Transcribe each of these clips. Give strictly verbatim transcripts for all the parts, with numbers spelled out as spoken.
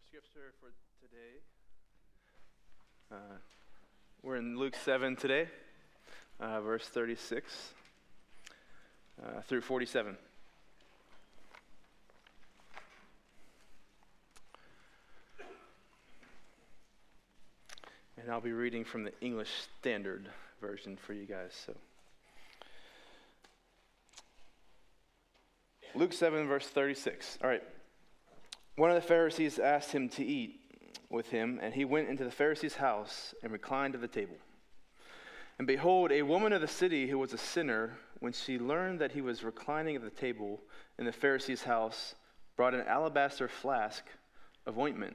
scripture for today. Uh, we're in Luke seven today, uh, verse thirty-six uh, through forty-seven. And I'll be reading from the English Standard Version for you guys. So, Luke seven, verse thirty-six. All right. One of the Pharisees asked him to eat with him, and he went into the Pharisee's house and reclined at the table. And behold, a woman of the city who was a sinner, when she learned that he was reclining at the table in the Pharisee's house, brought an alabaster flask of ointment.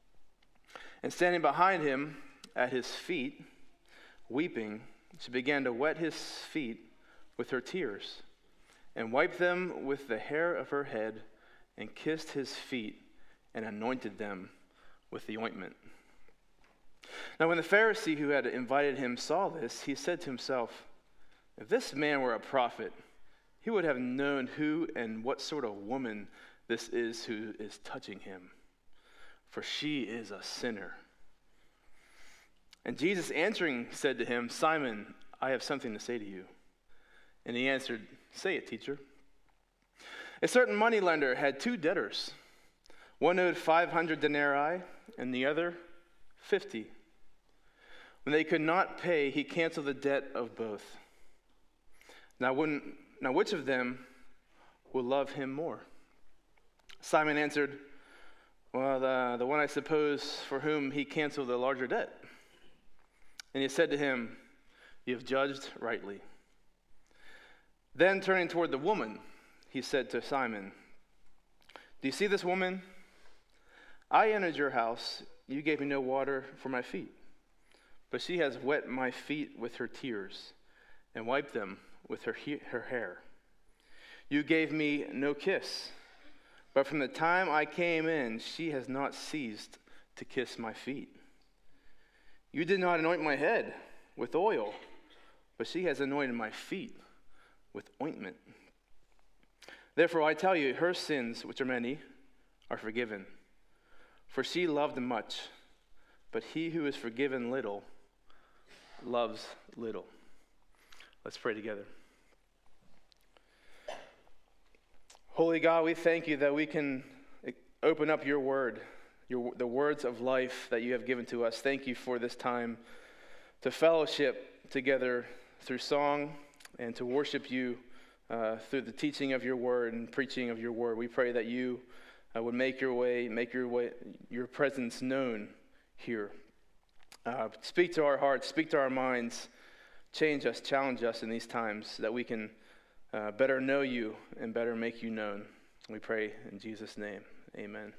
And standing behind him at his feet, weeping, she began to wet his feet with her tears, and wiped them with the hair of her head, and kissed his feet, and anointed them with the ointment. Now when the Pharisee who had invited him saw this, he said to himself, "If this man were a prophet, he would have known who and what sort of woman this is who is touching him, for she is a sinner." And Jesus answering said to him, "Simon, I have something to say to you." And he answered, "Say it, teacher." A certain moneylender had two debtors. One owed five hundred denarii, and the other fifty. When they could not pay, he canceled the debt of both. Now, when, now which of them will love him more? Simon answered, "Well, the, the one I suppose for whom he canceled the larger debt." And he said to him, "You have judged rightly." Then turning toward the woman, he said to Simon, "Do you see this woman? I entered your house. You gave me no water for my feet, but she has wet my feet with her tears and wiped them with her, he- her hair. You gave me no kiss, but from the time I came in, she has not ceased to kiss my feet. You did not anoint my head with oil, but she has anointed my feet with ointment. Therefore I tell you, her sins, which are many, are forgiven. For she loved much, but he who is forgiven little loves little." Let's pray together. Holy God, we thank you that we can open up your word, your, the words of life that you have given to us. Thank you for this time to fellowship together through song and to worship you uh, through the teaching of your word and preaching of your word. We pray that you uh, would make your way, make your way, your presence known here. Uh, speak to our hearts, speak to our minds, change us, challenge us in these times so that we can uh, better know you and better make you known. We pray in Jesus' name, amen.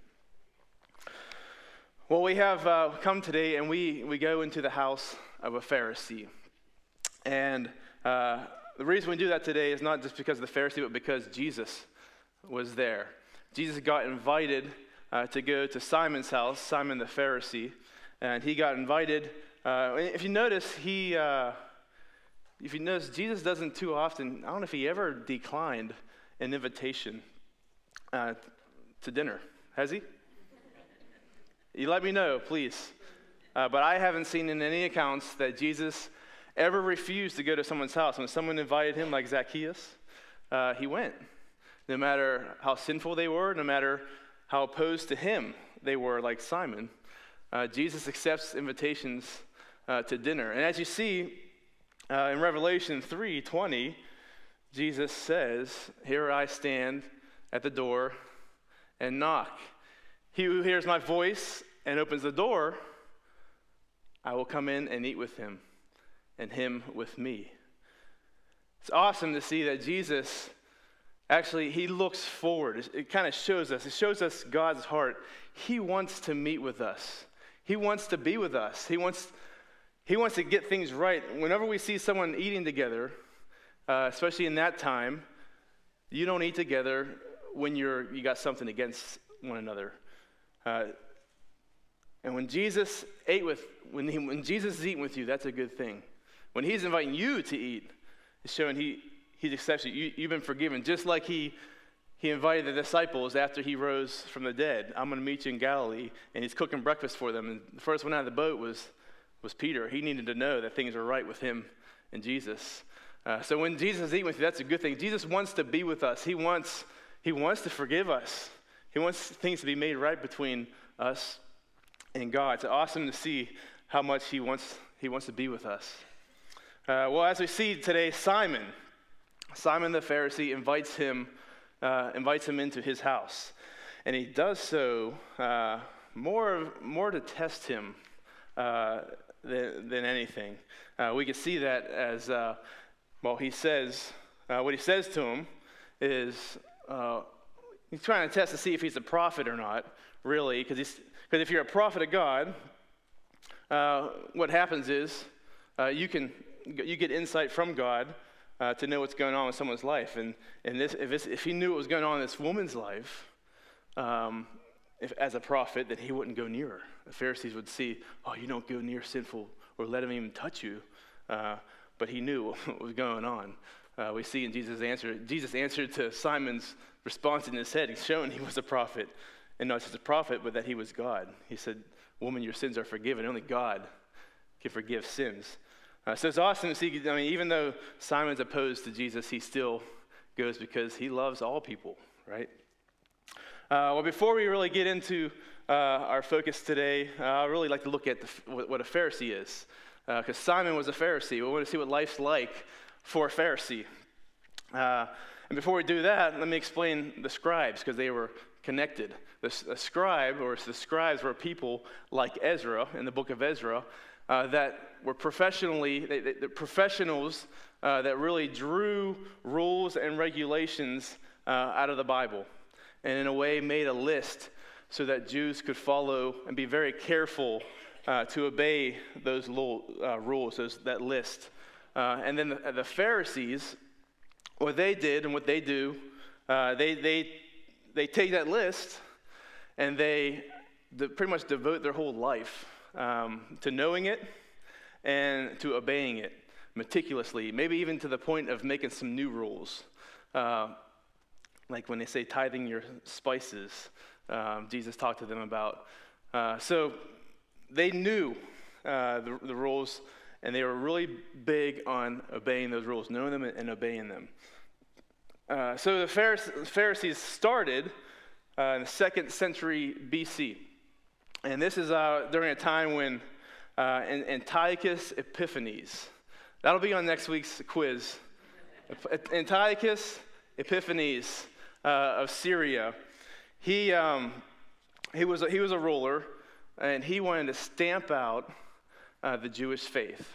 Well, we have uh, come today and we, we go into the house of a Pharisee. And uh, the reason we do that today is not just because of the Pharisee, but because Jesus was there. Jesus got invited uh, to go to Simon's house, Simon the Pharisee, and he got invited. Uh, if you notice, he, uh, if you notice, Jesus doesn't too often, I don't know if he ever declined an invitation uh, to dinner. Has he? You let me know, please. Uh, but I haven't seen in any accounts that Jesus ever refused to go to someone's house. When someone invited him, like Zacchaeus, uh, he went. No matter how sinful they were, no matter how opposed to him they were, like Simon, uh, Jesus accepts invitations uh, to dinner. And as you see uh, in Revelation three twenty, Jesus says, "Here I stand at the door and knock. He who hears my voice and opens the door, I will come in and eat with him, and him with me." It's awesome to see that Jesus, actually, he looks forward. It, it kind of shows us. It shows us God's heart. He wants to meet with us. He wants to be with us. He wants, he wants to get things right. Whenever we see someone eating together, uh, especially in that time, you don't eat together when you're you got something against one another. Uh, and when Jesus ate with, when, he, when Jesus is eating with you, that's a good thing. When he's inviting you to eat, it's showing he, he accepts you. you. You've been forgiven, just like he he invited the disciples after he rose from the dead. I'm going to meet you in Galilee, and he's cooking breakfast for them. And the first one out of the boat was, was Peter. He needed to know that things were right with him and Jesus. Uh, so when Jesus is eating with you, that's a good thing. Jesus wants to be with us. He wants, he wants to forgive us. He wants things to be made right between us and God. It's awesome to see how much he wants, he wants to be with us. Uh, well, as we see today, Simon, Simon the Pharisee invites him Uh, invites him into his house. And he does so uh, more, more to test him uh, than, than anything. Uh, we can see that as, uh, well, he says, uh, what he says to him is, uh, he's trying to test to see if he's a prophet or not, really, because if you're a prophet of God, uh, what happens is uh, you can you get insight from God Uh, to know what's going on in someone's life. And, and this, if, this, if he knew what was going on in this woman's life, um, if, as a prophet, then he wouldn't go near her. The Pharisees would see, oh, you don't go near sinful or let him even touch you. Uh, but he knew what was going on. Uh, we see in Jesus' answer, Jesus answered to Simon's response in his head. He's shown he was a prophet, and not just a prophet, but that he was God. He said, woman, your sins are forgiven. Only God can forgive sins. Uh, so it's awesome to see, I mean, even though Simon's opposed to Jesus, he still goes because he loves all people, right? Uh, well, before we really get into uh, our focus today, uh, I'd really like to look at the, what a Pharisee is. Because uh, Simon was a Pharisee. We want to see what life's like for a Pharisee. Uh, and before we do that, let me explain the scribes, because they were connected. The, the scribe, or the scribes were people like Ezra in the book of Ezra, Uh, that were professionally, they, they, the professionals uh, that really drew rules and regulations uh, out of the Bible, and in a way made a list so that Jews could follow and be very careful uh, to obey those lo- uh, rules, those, that list. Uh, and then the, the Pharisees, what they did and what they do, uh, they, they, they take that list and they de- pretty much devote their whole life Um, to knowing it and to obeying it meticulously, maybe even to the point of making some new rules. Uh, like when they say tithing your spices, um, Jesus talked to them about. Uh, so they knew uh, the, the rules, and they were really big on obeying those rules, knowing them and obeying them. Uh, so the Pharisees started uh, in the second century B C. And this is uh, during a time when uh, Antiochus Epiphanes, that'll be on next week's quiz. Antiochus Epiphanes uh, of Syria, he um, he was a, he was a ruler, and he wanted to stamp out uh, the Jewish faith.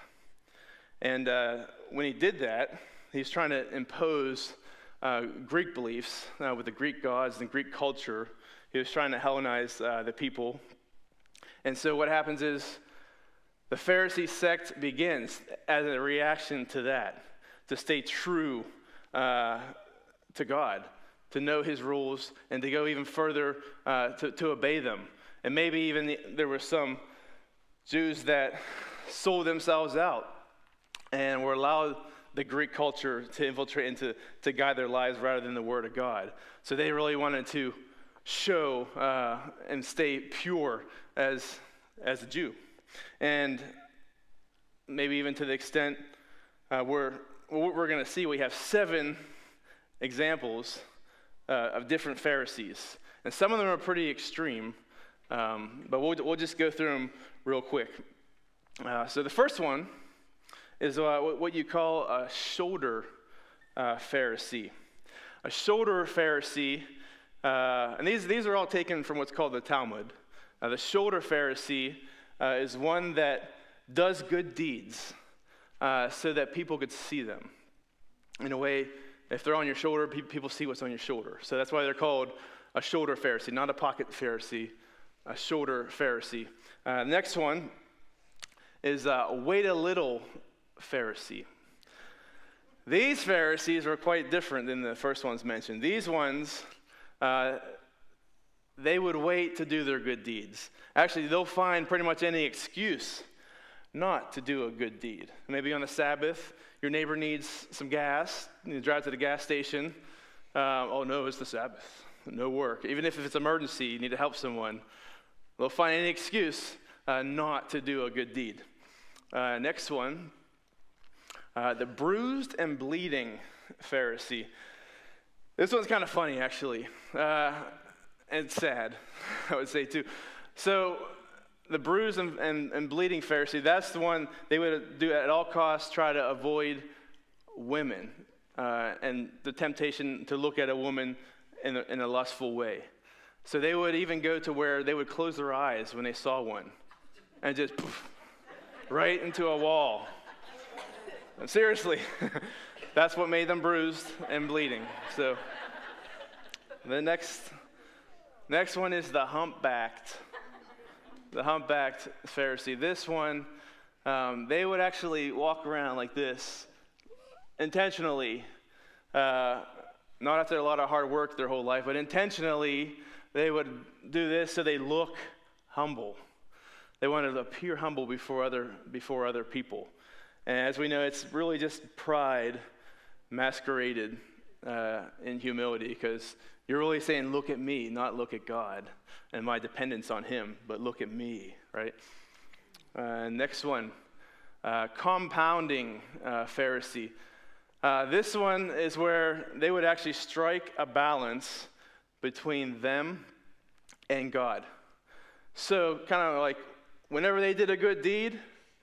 And uh, when he did that, he was trying to impose uh, Greek beliefs uh, with the Greek gods and Greek culture. He was trying to Hellenize uh, the people. And so what happens is the Pharisee sect begins as a reaction to that, to stay true uh, to God, to know his rules, and to go even further uh, to, to obey them. And maybe even the, there were some Jews that sold themselves out and were allowed the Greek culture to infiltrate and to, to guide their lives rather than the Word of God. So they really wanted to show uh, and stay pure as as a Jew, and maybe even to the extent uh, where what we're going to see, we have seven examples uh, of different Pharisees, and some of them are pretty extreme, um, but we'll we'll just go through them real quick. Uh, so the first one is uh, what you call a shoulder uh, Pharisee. A shoulder Pharisee. Uh, and these, these are all taken from what's called the Talmud. Uh, the shoulder Pharisee uh, is one that does good deeds uh, so that people could see them. In a way, if they're on your shoulder, pe- people see what's on your shoulder. So that's why they're called a shoulder Pharisee, not a pocket Pharisee, a shoulder Pharisee. Uh, next one is a wait a little Pharisee. These Pharisees were quite different than the first ones mentioned. These ones... Uh, they would wait to do their good deeds. Actually, they'll find pretty much any excuse not to do a good deed. Maybe on the Sabbath, your neighbor needs some gas. You drive to the gas station, Um, oh, no, it's the Sabbath. No work. Even if it's emergency, you need to help someone. They'll find any excuse uh, not to do a good deed. Uh, next one, uh, the bruised and bleeding Pharisee. This one's kind of funny, actually, uh, and sad, I would say, too. So the bruised and, and, and bleeding Pharisee, that's the one they would do at all costs, try to avoid women uh, and the temptation to look at a woman in a, in a lustful way. So they would even go to where they would close their eyes when they saw one and just poof, right into a wall. And seriously, that's what made them bruised and bleeding. So the next, next one is the humpbacked, the humpbacked Pharisee. This one, um, they would actually walk around like this intentionally, uh, not after a lot of hard work their whole life, but intentionally they would do this so they look humble. They wanted to appear humble before other before other people. And as we know, it's really just pride masqueraded uh, in humility, because you're really saying, look at me, not look at God and my dependence on him, but look at me, right? Uh, next one, uh, compounding uh, Pharisee. Uh, this one is where they would actually strike a balance between them and God. So kind of like whenever they did a good deed,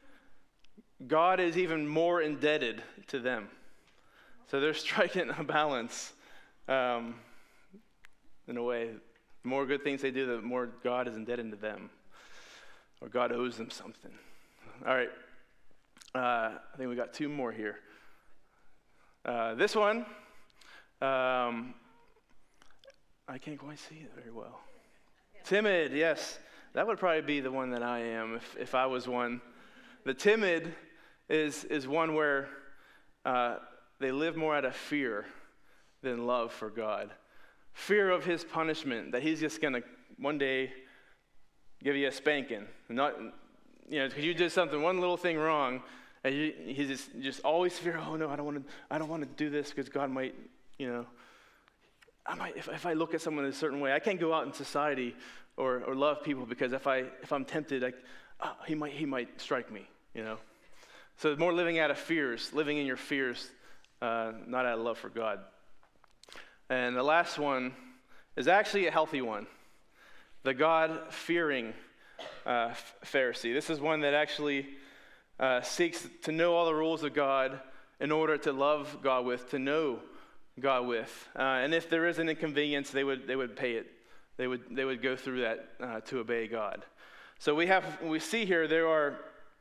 God is even more indebted to them. So they're striking a balance um, in a way. The more good things they do, the more God is indebted to them, or God owes them something. All right, uh, I think we got two more here. Uh, this one, um, I can't quite see it very well. Timid, yes. That would probably be the one that I am if, if I was one. The timid is, is one where uh, they live more out of fear than love for God. Fear of his punishment, that he's just going to one day give you a spanking. Not, you know, because you did something, one little thing wrong, and you, he's just, just always fear, oh no, I don't want to I don't want to do this because God might, you know, I might, if, if I look at someone in a certain way, I can't go out in society or, or love people because if, I, if I'm tempted, I, oh, he might he might strike me, you know. So it's more living out of fears, living in your fears, uh, not out of love for God. And the last one is actually a healthy one, the God-fearing uh, Pharisee. This is one that actually uh, seeks to know all the rules of God in order to love God with, to know God with. Uh, and if there is an inconvenience, they would they would pay it. They would they would go through that uh, to obey God. So we have we see here there are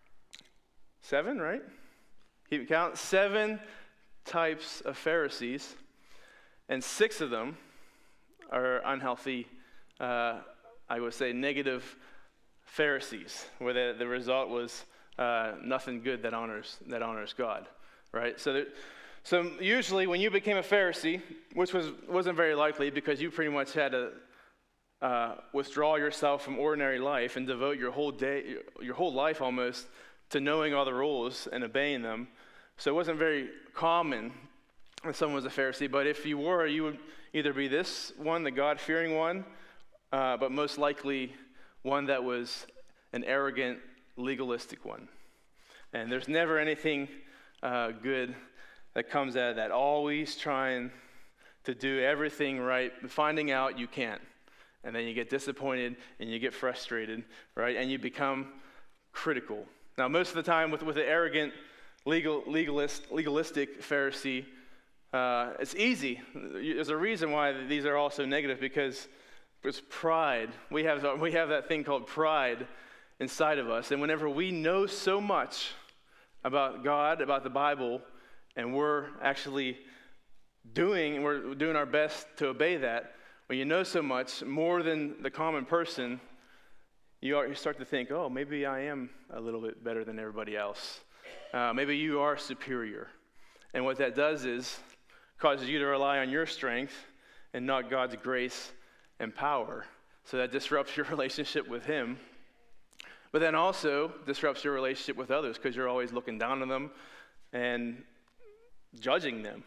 seven, right? Keep count, seven types of Pharisees, and six of them are unhealthy, uh, I would say negative Pharisees, where the, the result was uh, nothing good that honors that honors God, right? So there, so usually when you became a Pharisee, which was wasn't very likely because you pretty much had to uh, withdraw yourself from ordinary life and devote your whole day, your whole life almost, to knowing all the rules and obeying them. So it wasn't very common that someone was a Pharisee, but if you were, you would either be this one, the God-fearing one, uh, but most likely one that was an arrogant, legalistic one. And there's never anything uh, good that comes out of that. Always trying to do everything right, finding out you can't. And then you get disappointed and you get frustrated, right? And you become critical. Now, most of the time with, with an arrogant, legal, legalist, legalistic Pharisee, uh, it's easy. There's a reason why these are all so negative, because it's pride. We have, we have that thing called pride inside of us. And whenever we know so much about God, about the Bible, and we're actually doing, we're doing our best to obey that, when you know so much, more than the common person, you, are, you start to think, oh, maybe I am a little bit better than everybody else. Uh, maybe you are superior. And what that does is causes you to rely on your strength and not God's grace and power. So that disrupts your relationship with him. But then also disrupts your relationship with others, because you're always looking down on them and judging them.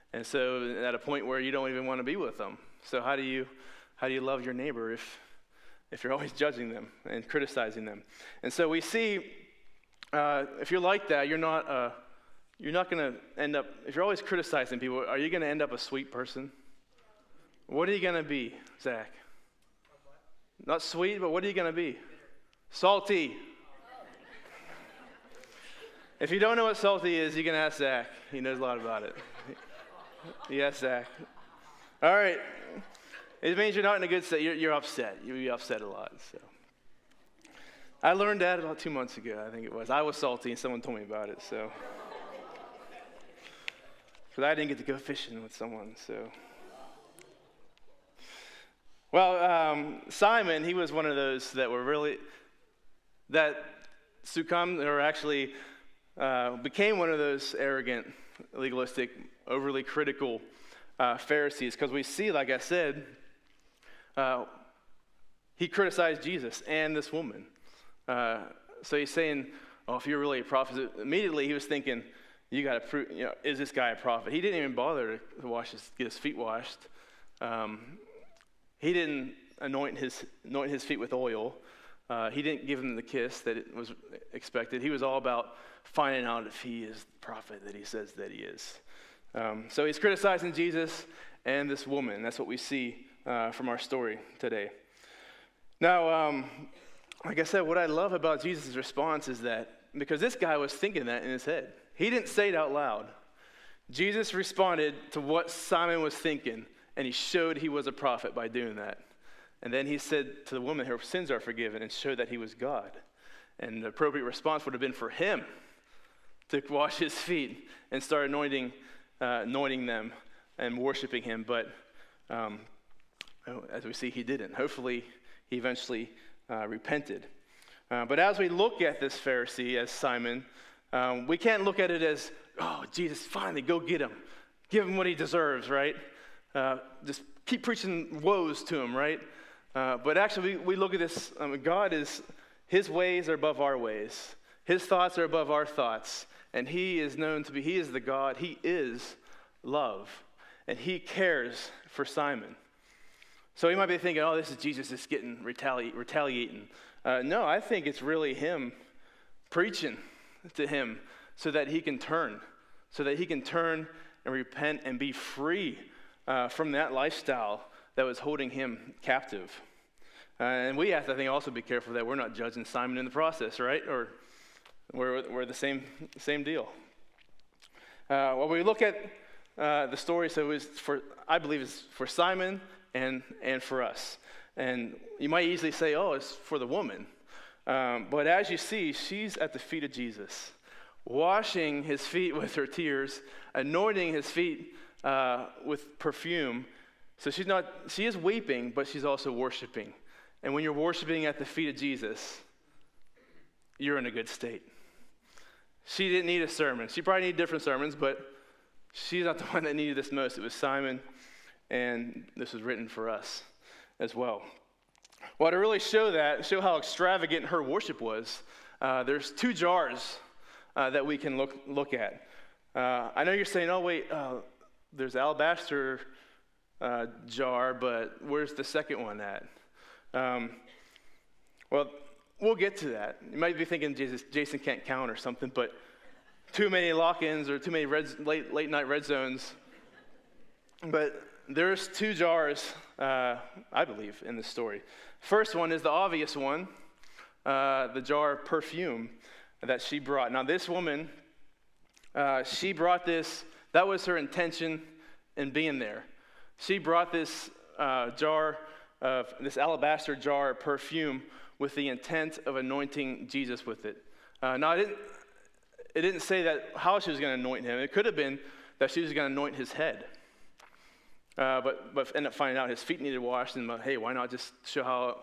And so at a point where you don't even want to be with them. So how do you how do you love your neighbor if if you're always judging them and criticizing them? And so we see uh, if you're like that, you're not uh, you're not going to end up, if you're always criticizing people, are you going to end up a sweet person? What are you going to be, Zach? Not sweet, but what are you going to be? Salty. If you don't know what salty is, you can ask Zach. He knows a lot about it. Yes, Zach. All right. It means you're not in a good state. You're, you're upset. You'll be upset a lot. So, I learned that about two months ago, I think it was. I was salty, and someone told me about it. So, because I didn't get to go fishing with someone. So, well, um, Simon, he was one of those that were really that succumbed, or actually uh, became one of those arrogant, legalistic, overly critical uh, Pharisees, because we see, like I said, uh, he criticized Jesus and this woman. Uh, so he's saying, "Oh, if you're really a prophet," immediately he was thinking, "You got to prove, you know, is this guy a prophet?" He didn't even bother to wash his, get his feet washed. Um, he didn't anoint his anoint his feet with oil. Uh, he didn't give him the kiss that it was expected. He was all about finding out if he is the prophet that he says that he is. Um, so he's criticizing Jesus and this woman. That's what we see uh, from our story today. Now, um, like I said, what I love about Jesus' response is that, because this guy was thinking that in his head. He didn't say it out loud. Jesus responded to what Simon was thinking, and he showed he was a prophet by doing that. And then he said to the woman, her sins are forgiven, and showed that he was God. And the appropriate response would have been for him to wash his feet and start anointing, uh, anointing them and worshiping him. But um, as we see, he didn't. Hopefully, he eventually uh, repented. Uh, but as we look at this Pharisee, as Simon, um, we can't look at it as, "Oh, Jesus, finally, go get him. Give him what he deserves," right? Uh, just keep preaching woes to him, right? Uh, but actually, we, we look at this, um, God is, his ways are above our ways. His thoughts are above our thoughts. And he is known to be, he is the God, he is love. And he cares for Simon. So you might be thinking, "Oh, this is Jesus just getting retali- retaliating. Uh, no, I think it's really him preaching to him so that he can turn, so that he can turn and repent and be free uh, from that lifestyle that was holding him captive. Uh, and we have to, I think, also be careful that we're not judging Simon in the process, right? Or we're, we're the same same deal. Uh, when we look at uh, the story, so it was for, I believe it's for Simon and and for us. And you might easily say, "Oh, it's for the woman." Um, but as you see, she's at the feet of Jesus, washing his feet with her tears, anointing his feet uh, with perfume. So she's not, she is weeping, but she's also worshiping. And when you're worshiping at the feet of Jesus, you're in a good state. She didn't need a sermon. She probably needed different sermons, but she's not the one that needed this most. It was Simon, and this was written for us as well. Well, to really show that, show how extravagant her worship was, uh, there's two jars uh, that we can look look at. Uh, I know you're saying, "Oh, wait, uh, there's alabaster uh, jar, but where's the second one at?" Um, well, we'll get to that. You might be thinking Jesus, Jason can't count or something, but too many lock-ins or too many red, late, late night red zones. But there's two jars, uh, I believe, in this story. First one is the obvious one, uh, the jar of perfume that she brought. Now, this woman, uh, she brought this, that was her intention in being there. She brought this uh, jar of, this alabaster jar of perfume with the intent of anointing Jesus with it. Uh, now, it didn't, it didn't say that how she was going to anoint him. It could have been that she was going to anoint his head. Uh, but but ended up finding out his feet needed washed, and uh, hey, why not just show how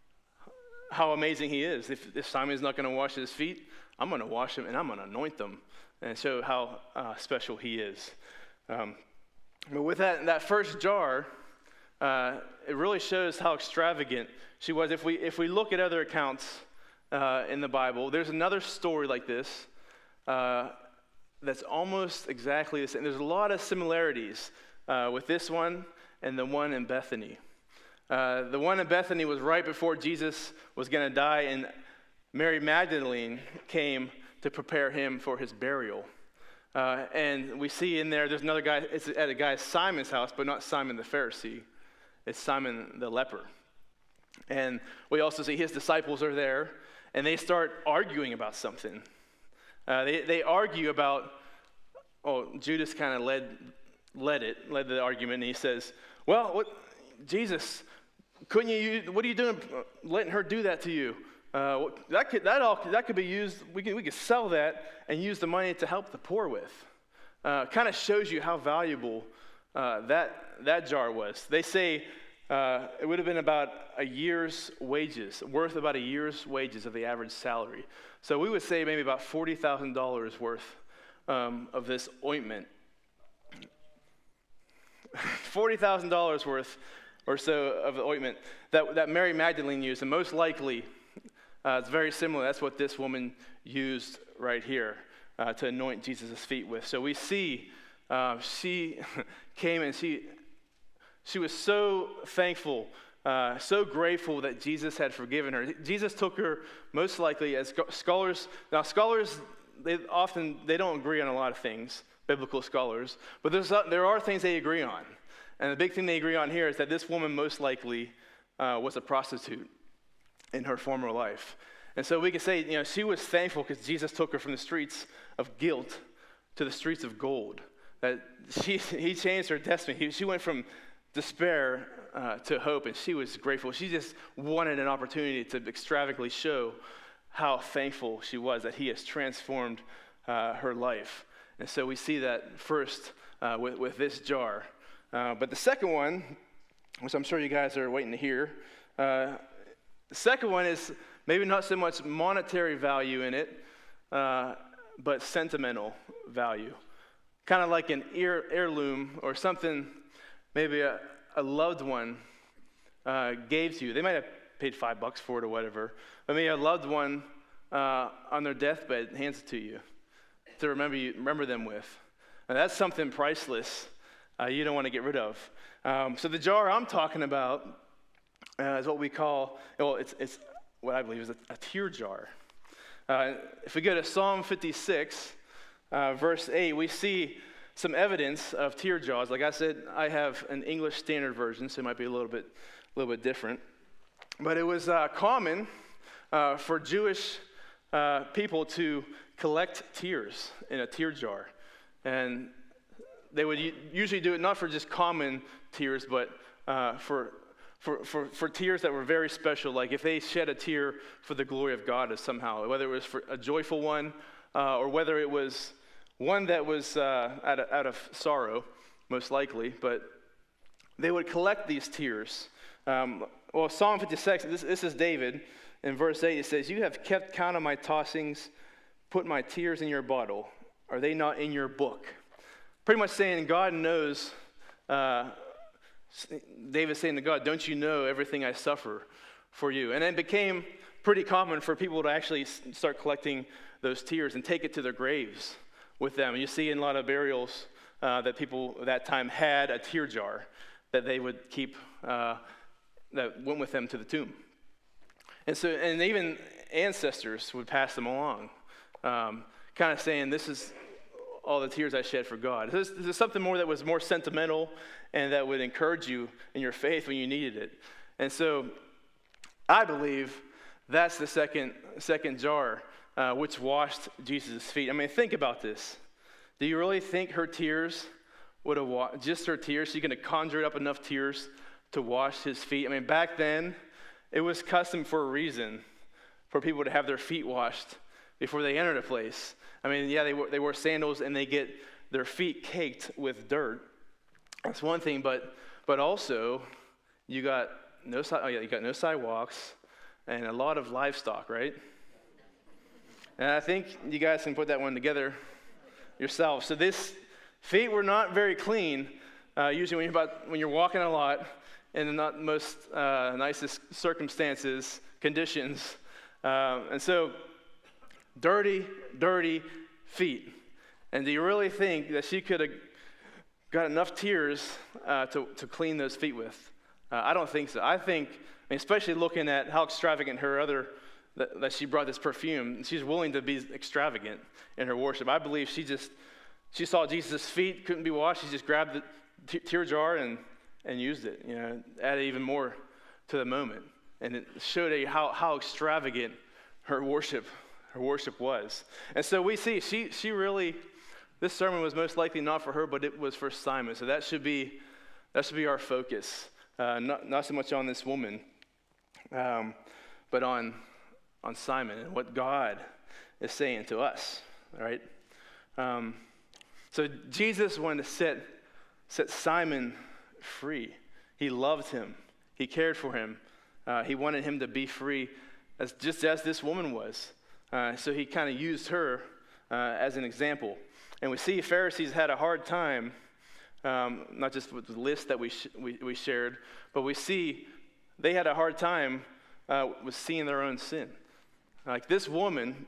how amazing he is? If, if Simon's not going to wash his feet, I'm going to wash them and I'm going to anoint them and show how uh, special he is. Um, but with that that first jar, uh, it really shows how extravagant she was. If we if we look at other accounts uh, in the Bible, there's another story like this. Uh, that's almost exactly the same. There's a lot of similarities uh, with this one and the one in Bethany. Uh, the one in Bethany was right before Jesus was going to die, and Mary Magdalene came to prepare him for his burial. Uh, and we see in there, there's another guy, it's at a guy Simon's house, but not Simon the Pharisee. It's Simon the leper. And we also see his disciples are there, and they start arguing about something. Uh, they, they argue about, oh, Judas kind of led led it, led the argument, and he says, well, what, Jesus, couldn't you, what are you doing letting her do that to you? Uh, that could that all that could be used. We could we could sell that and use the money to help the poor with. Uh, kind of shows you how valuable uh, that that jar was. They say uh, it would have been about a year's wages, worth about a year's wages of the average salary. So we would say maybe about forty thousand dollars worth um, of this ointment. forty thousand dollars worth or so of the ointment that that Mary Magdalene used, and most likely. Uh, it's very similar. That's what this woman used right here uh, to anoint Jesus' feet with. So we see uh, she came and she she was so thankful, uh, so grateful that Jesus had forgiven her. Jesus took her most likely as scholars. Now scholars, they often they don't agree on a lot of things, biblical scholars, but there's there are things they agree on. And the big thing they agree on here is that this woman most likely uh, was a prostitute in her former life. And so we could say, you know, she was thankful because Jesus took her from the streets of guilt to the streets of gold. That she, he changed her destiny. He, she went from despair uh, to hope, and she was grateful. She just wanted an opportunity to extravagantly show how thankful she was that he has transformed uh, her life. And so we see that first uh, with, with this jar. Uh, but the second one, which I'm sure you guys are waiting to hear, uh, the second one is maybe not so much monetary value in it, uh, but sentimental value. Kind of like an heir, heirloom or something maybe a, a loved one uh, gave to you. They might have paid five bucks for it or whatever, but maybe a loved one uh, on their deathbed hands it to you to remember you, remember them with. And that's something priceless uh, you don't want to get rid of. Um, so the jar I'm talking about Uh, is what we call, well, it's, it's what I believe is a, a tear jar. Uh, if we go to Psalm fifty-six, uh, verse eight, we see some evidence of tear jars. Like I said, I have an English Standard Version, so it might be a little bit, a little bit different. But it was uh, common uh, for Jewish uh, people to collect tears in a tear jar. And they would u- usually do it not for just common tears, but uh, for For, for for tears that were very special, like if they shed a tear for the glory of God somehow, whether it was for a joyful one uh, or whether it was one that was uh, out, of, out of sorrow, most likely, but they would collect these tears. Um, well, Psalm fifty-six, this, this is David, in verse eight, it says, "You have kept count of my tossings, put my tears in your bottle. Are they not in your book?" Pretty much saying God knows, uh, David's saying to God, don't you know everything I suffer for you? And it became pretty common for people to actually start collecting those tears and take it to their graves with them. And you see in a lot of burials uh, that people at that time had a tear jar that they would keep, uh, that went with them to the tomb. And so, and even ancestors would pass them along, um, kind of saying, this is all the tears I shed for God. This is something more that was more sentimental and that would encourage you in your faith when you needed it. And so I believe that's the second second jar uh, which washed Jesus' feet. I mean, think about this. Do you really think her tears would have washed, just her tears, she's going to conjure up enough tears to wash his feet? I mean, back then, it was custom for a reason for people to have their feet washed before they entered a place. I mean, yeah, they wore, they wore sandals and they get their feet caked with dirt. That's one thing, but but also you got no oh yeah, you got no sidewalks and a lot of livestock, right? And I think you guys can put that one together yourself. So this feet were not very clean. Uh, usually, when you're about when you're walking a lot in the not most uh, nicest circumstances, conditions, uh, and so dirty, dirty feet. And do you really think that she could have got enough tears uh, to, to clean those feet with? Uh, I don't think so. I think, I mean, especially looking at how extravagant her other, that, that she brought this perfume, she's willing to be extravagant in her worship. I believe she just, she saw Jesus' feet couldn't be washed. She just grabbed the t- tear jar and, and used it, you know, added even more to the moment. And it showed you how, how extravagant her worship, her worship was. And so we see, she, she really, this sermon was most likely not for her, but it was for Simon. So that should be, that should be our focus. Uh, not, not so much on this woman, um, but on, on Simon and what God is saying to us, all right? Um, so Jesus wanted to set, set Simon free. He loved him. He cared for him. Uh, he wanted him to be free, as just as this woman was. Uh, so he kind of used her uh, as an example. And we see Pharisees had a hard time, um, not just with the list that we, sh- we we shared, but we see they had a hard time uh, with seeing their own sin. Like this woman,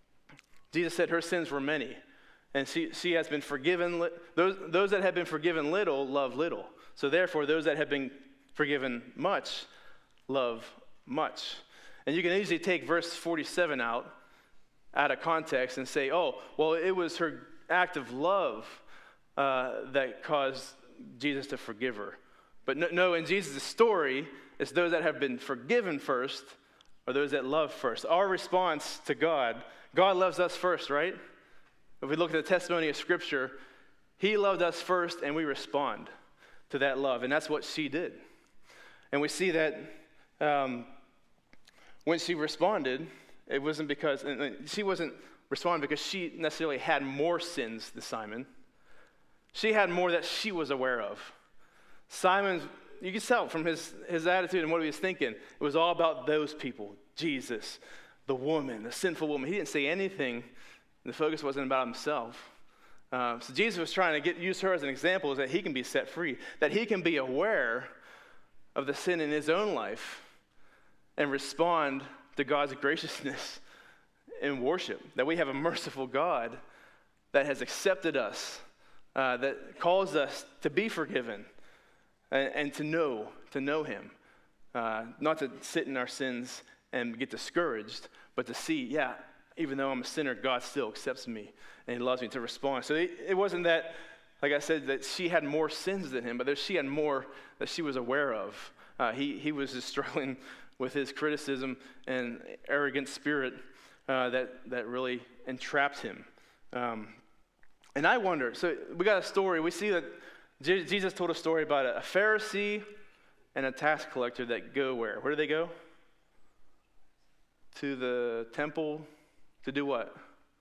Jesus said her sins were many, and she she has been forgiven. Li- those those that have been forgiven little love little. So therefore, those that have been forgiven much love much. And you can easily take verse forty-seven out out of context and say, oh, well, it was her act of love uh, that caused Jesus to forgive her. But no, no, in Jesus' story, it's those that have been forgiven first or those that love first. Our response to God, God loves us first, right? If we look at the testimony of Scripture, he loved us first and we respond to that love. And that's what she did. And we see that um, when she responded, it wasn't because, she wasn't responding because she necessarily had more sins than Simon. She had more that she was aware of. Simon's, you can tell from his, his attitude and what he was thinking, it was all about those people, Jesus, the woman, the sinful woman. He didn't say anything, the focus wasn't about himself. Uh, so Jesus was trying to get use her as an example so that he can be set free, that he can be aware of the sin in his own life and respond to God's graciousness in worship, that we have a merciful God that has accepted us, uh, that calls us to be forgiven and, and to know, to know him, uh, not to sit in our sins and get discouraged, but to see, yeah, even though I'm a sinner, God still accepts me and he loves me, to respond. So it, it wasn't that, like I said, that she had more sins than him, but that she had more that she was aware of. Uh, he, he was just struggling with his criticism and arrogant spirit uh, that, that really entrapped him. Um, and I wonder, so we got a story. We see that J- Jesus told a story about a Pharisee and a tax collector that go where? Where do they go? To the temple to do what?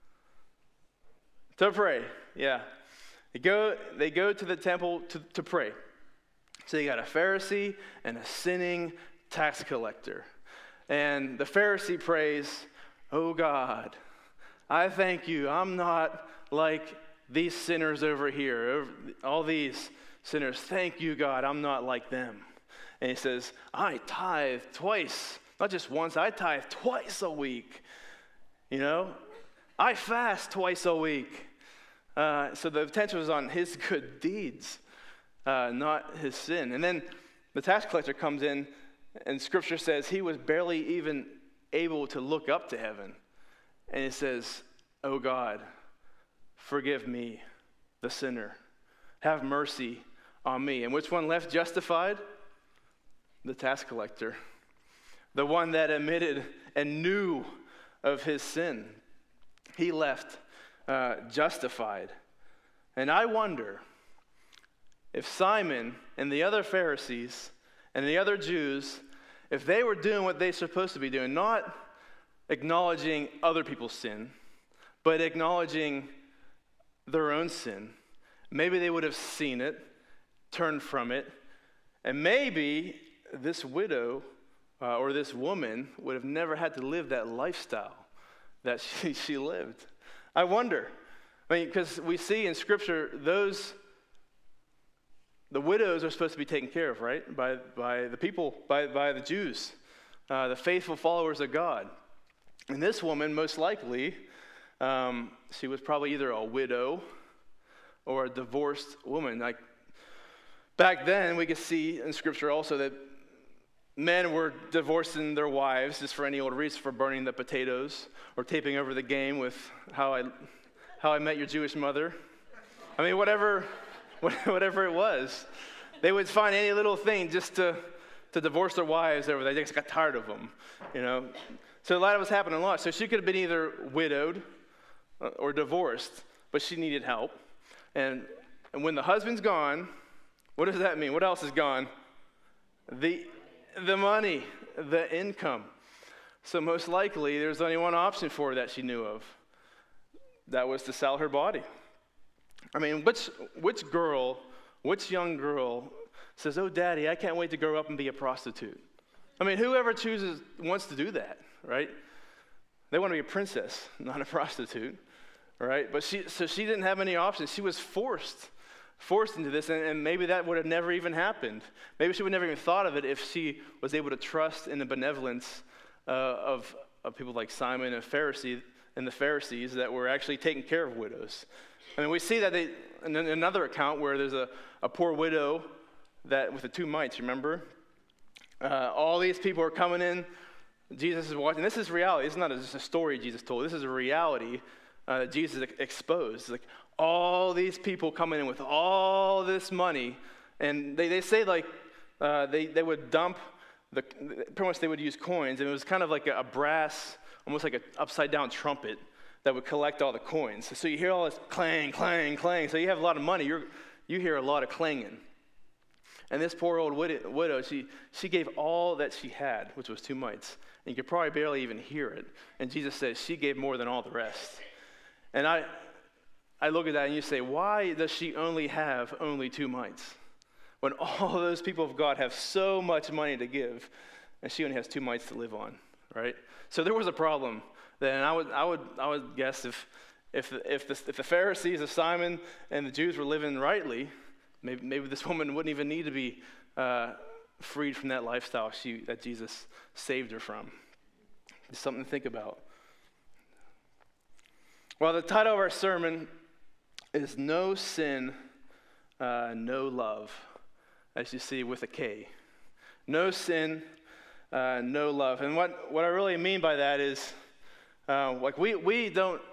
To pray, yeah. They go, they go to the temple to, to pray. So you got a Pharisee and a sinning tax collector. And the Pharisee prays, oh God, I thank you. I'm not like these sinners over here, all these sinners. Thank you, God, I'm not like them. And he says, I tithe twice, not just once, I tithe twice a week. You know, I fast twice a week. Uh, so the attention was on his good deeds, uh, not his sin. And then the tax collector comes in, and Scripture says he was barely even able to look up to heaven. And it says, oh God, forgive me, the sinner. Have mercy on me. And which one left justified? The tax collector. The one that admitted and knew of his sin. He left uh, justified. And I wonder if Simon and the other Pharisees and the other Jews, if they were doing what they're supposed to be doing, not acknowledging other people's sin, but acknowledging their own sin, maybe they would have seen it, turned from it, and maybe this widow uh, or this woman would have never had to live that lifestyle that she, she lived. I wonder. I mean, because we see in Scripture those, the widows are supposed to be taken care of, right? By by the people, by, by the Jews, uh, the faithful followers of God. And this woman, most likely, Um, she was probably either a widow or a divorced woman. Like back then, we could see in Scripture also that men were divorcing their wives just for any old reason, for burning the potatoes or taping over the game with how I, how I Met Your Jewish Mother. I mean, whatever, whatever it was, they would find any little thing just to to divorce their wives over. They just got tired of them, you know. So a lot of was happening a lot. So she could have been either widowed or divorced, but she needed help. And and when the husband's gone, what does that mean? What else is gone? The the money, the income. So most likely, there's only one option for her that she knew of. That was to sell her body. I mean, which which girl, which young girl says, "Oh, Daddy, I can't wait to grow up and be a prostitute"? I mean, whoever chooses wants to do that, right? They want to be a princess, not a prostitute, right? But she, so she didn't have any options. She was forced, forced into this, and, and maybe that would have never even happened. Maybe she would never even thought of it if she was able to trust in the benevolence uh, of of people like Simon and Pharisee and the Pharisees that were actually taking care of widows. I mean, we see that they in another account where there's a, a poor widow that with the two mites, remember? Uh, all these people are coming in. Jesus is watching. This is reality. It's not just a story Jesus told. This is a reality uh, that Jesus ex- exposed. Like all these people coming in with all this money, and they, they say like uh, they they would dump the pretty much they would use coins, and it was kind of like a, a brass, almost like an upside down trumpet that would collect all the coins. So you hear all this clang, clang, clang. So you have a lot of money. You you hear a lot of clanging. And this poor old widow, she, she gave all that she had, which was two mites. And you could probably barely even hear it. And Jesus says she gave more than all the rest. And I I look at that and you say, why does she only have only two mites? When all those people of God have so much money to give, and she only has two mites to live on, right? So there was a problem. Then I would I would I would guess if if if the, if the Pharisees of Simon and the Jews were living rightly, Maybe, maybe this woman wouldn't even need to be uh, freed from that lifestyle she, that Jesus saved her from. It's something to think about. Well, the title of our sermon is No Sin, uh, No Love, as you see with a K. No sin, uh, no love. And what, what I really mean by that is, uh, like we, we don't,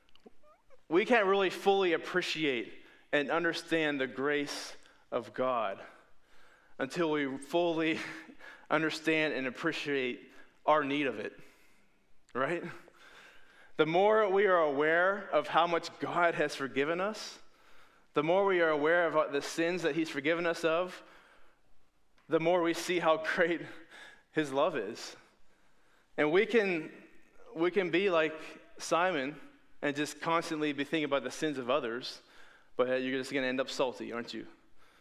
we can't really fully appreciate and understand the grace of God until we fully understand and appreciate our need of it, right? The more we are aware of how much God has forgiven us, the more we are aware of the sins that he's forgiven us of, the more we see how great his love is. And we can, we can be like Simon and just constantly be thinking about the sins of others, but you're just going to end up salty, aren't you?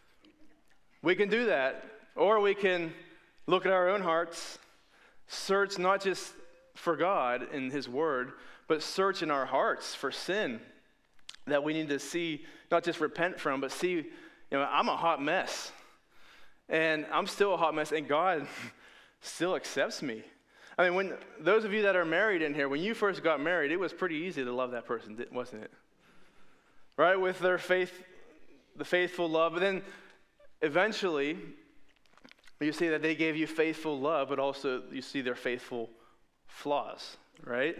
We can do that, or we can look at our own hearts, search not just for God in his word, but search in our hearts for sin that we need to see, not just repent from, but see, you know, I'm a hot mess. And I'm still a hot mess, and God still accepts me. I mean, when those of you that are married in here, when you first got married, it was pretty easy to love that person, wasn't it? Right, with their faith, the faithful love. But then eventually, you see that they gave you faithful love, but also you see their faithful flaws, right?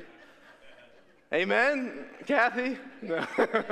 Amen, Kathy? No.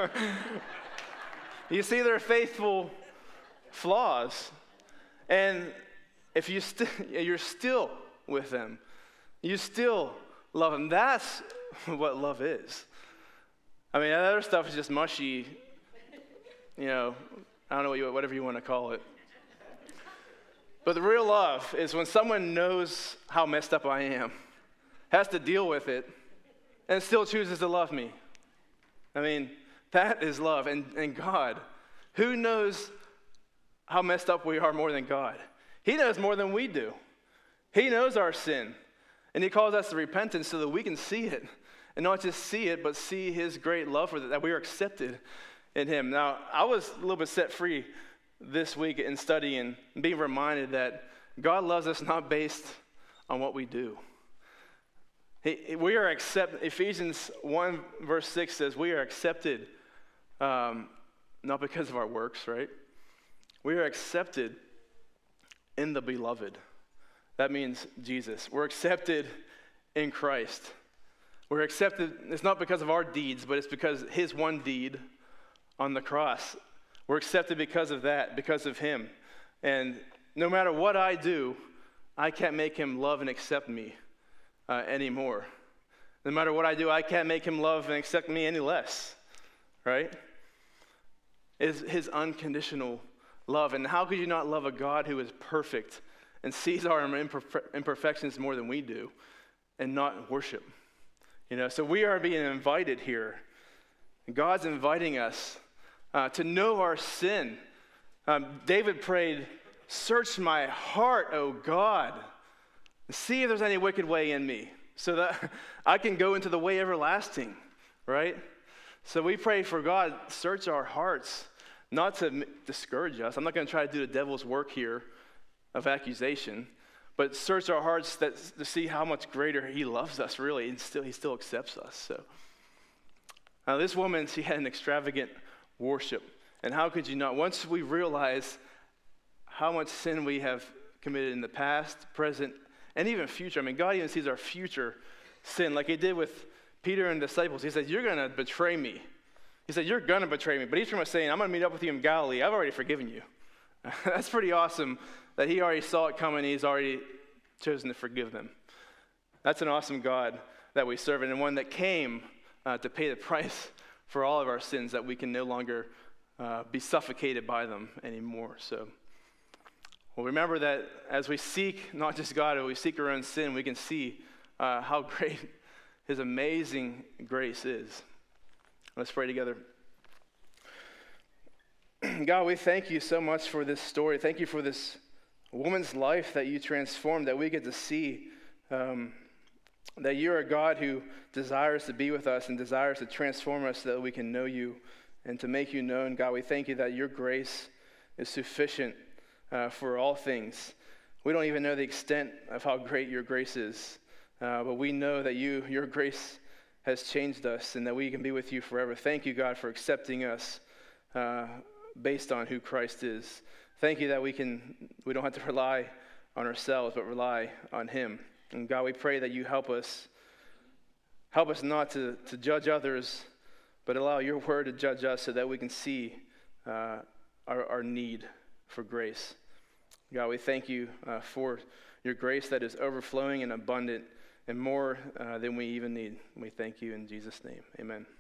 You see their faithful flaws. And if you st- you're still with them, you still love them. That's what love is. I mean, that other stuff is just mushy, you know, I don't know what you, whatever you want to call it. But the real love is when someone knows how messed up I am, has to deal with it, and still chooses to love me. I mean, that is love. And, and God, who knows how messed up we are more than God? He knows more than we do. He knows our sin. And he calls us to repentance so that we can see it. And not just see it, but see his great love for that, that we are accepted in him. Now, I was a little bit set free this week in studying and being reminded that God loves us not based on what we do. He, we are accepted. Ephesians one verse six says we are accepted um, not because of our works, right? We are accepted in the beloved. That means Jesus. We're accepted in Christ. We're accepted, it's not because of our deeds, but it's because his one deed on the cross. We're accepted because of that, because of him. And no matter what I do, I can't make him love and accept me uh, anymore. No matter what I do, I can't make him love and accept me any less, right? It's his unconditional love. And how could you not love a God who is perfect and sees our imperfe- imperfections more than we do and not worship? You know, so we are being invited here. God's inviting us uh, to know our sin. Um, David prayed, "Search my heart, O God, and see if there's any wicked way in me, so that I can go into the way everlasting," right? So we pray for God, search our hearts, not to m- discourage us. I'm not going to try to do the devil's work here of accusation, but search our hearts that, to see how much greater he loves us, really, and still he still accepts us. So, now this woman, she had an extravagant worship, and how could you not? Once we realize how much sin we have committed in the past, present, and even future. I mean, God even sees our future sin, like he did with Peter and the disciples. He said, "You're going to betray me." He said, "You're going to betray me." But he's from us saying, "I'm going to meet up with you in Galilee. I've already forgiven you." That's pretty awesome that he already saw it coming. He's already chosen to forgive them. That's an awesome God that we serve, and one that came uh, to pay the price for all of our sins, that we can no longer uh, be suffocated by them anymore. So, well, remember that as we seek not just God, but we seek our own sin, we can see uh, how great his amazing grace is. Let's pray together. God, we thank you so much for this story. Thank you for this woman's life that you transformed, that we get to see um, that you're a God who desires to be with us and desires to transform us so that we can know you and to make you known. God, we thank you that your grace is sufficient uh, for all things. We don't even know the extent of how great your grace is, uh, but we know that you, your grace has changed us and that we can be with you forever. Thank you, God, for accepting us uh, based on who Christ is. Thank you that we can we don't have to rely on ourselves, but rely on him. And God, we pray that you help us help us not to, to judge others, but allow your word to judge us so that we can see uh, our, our need for grace. God, we thank you uh, for your grace that is overflowing and abundant and more uh, than we even need. We thank you in Jesus' name. Amen.